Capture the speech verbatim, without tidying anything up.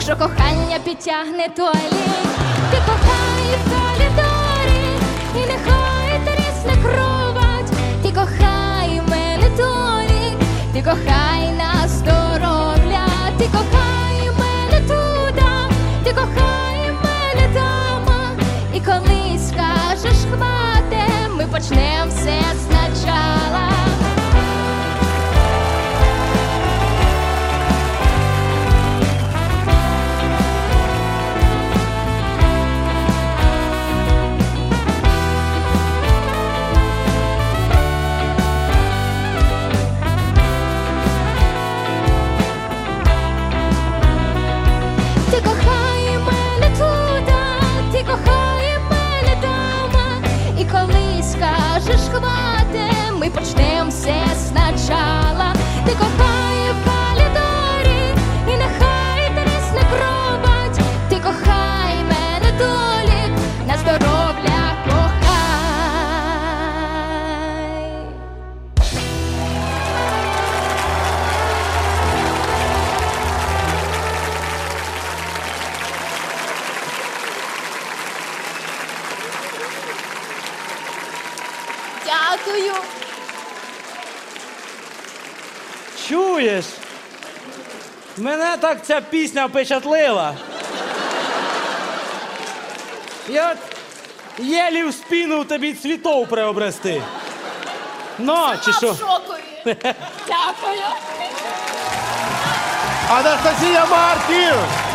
якщо кохання підтягне толік. Ти кохай в коридорі, і нехай трісне кровать. Ти кохай мене толік, ти кохай на здоров'я. Ти кохай мене туда, ти кохай мене дома. І коли скажеш хвате, ми почнем все спочатку. Ти кохай мене туда, ти кохай мене дома. І коли скажеш хвате, ми почнем все спочатку. Ти кохай в коридорі, і нехай трісне кровать. Ти кохай мене толік, на здоров'я кохай. Дякую. Чуєш? Мене так ця пісня впечатлила. Я от єлі в спину тобі цвітов приобрести. Ну, чи що? В шокові. Дякую. Анастасія Марків!